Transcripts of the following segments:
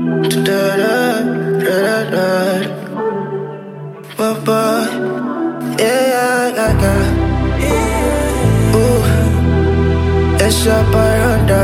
It's your paranda.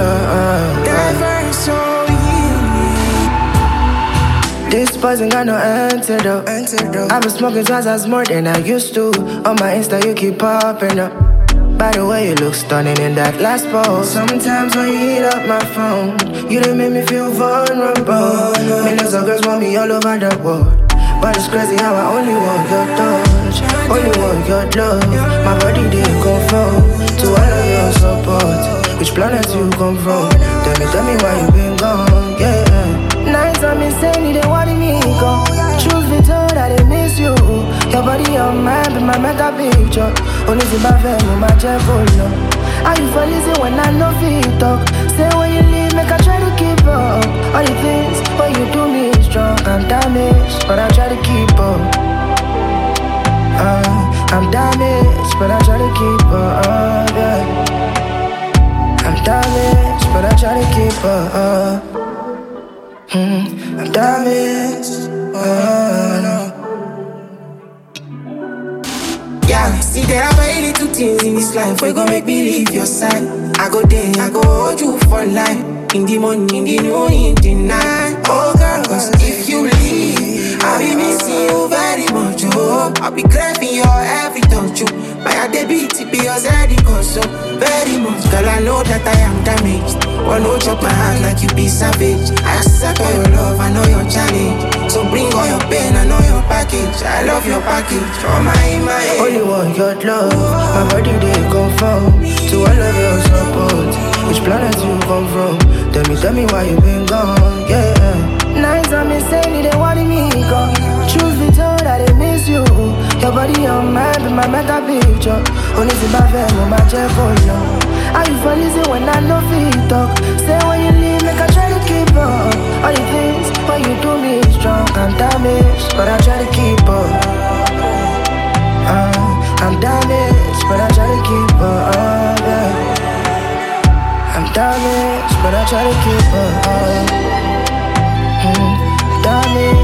This poison got no antidote. I've been smoking twice as more than I used to. On my Insta you keep popping up. By the way, you look stunning in that last post. Sometimes when you hit up my phone, you done make me feel vulnerable. Millions of girls want me all over the world, but it's crazy how I only want your touch, only want your love. My body didn't conform to all of your support. Which planet you come from? Tell me why you been gone, yeah. Nights I'm insane, they wanting me go. Truth be told, I didn't miss you. Your body on mine, be my mental picture. Only see my family, my devil, no. How you fall easy when I know fit talk? Say when you leave, make I try to keep up. All the things when you do me strong, I'm damaged, but I try to keep up. I'm damaged, but I try to keep up, yeah. I'm damaged, but I try to keep up. I'm damaged, no. Yeah, see there are very little things in this life we gon' make me leave your side. I go there, I go hold you for life. In the morning, in the noon, in the night. Oh girl, cause if you leave, I'll be missing you very much, oh. I'll be craving your every touch, oh. My debit be yours already cause so very much. Girl, I know that I am damaged. One no chop my heart like you be savage. I accept all your love, I know your challenge. So bring all your pain, I know your package. I love your package, all my head. Only want your love, my body they conform to all of your support. Which planet you come from? Tell me why you been gone, yeah. Nights I'm insane, they wanting me go. Truth be told, I didn't miss you. Your body on mine, be my mental picture. Only see my family, my devil, no. How you fall easy when I know fit talk? Say when you leave, make I try to keep up. All the things when you do me strong, I'm damaged, but I try to keep up. I'm damaged, but I try to keep up, yeah. I'm damaged, but I try to keep up. Damaged.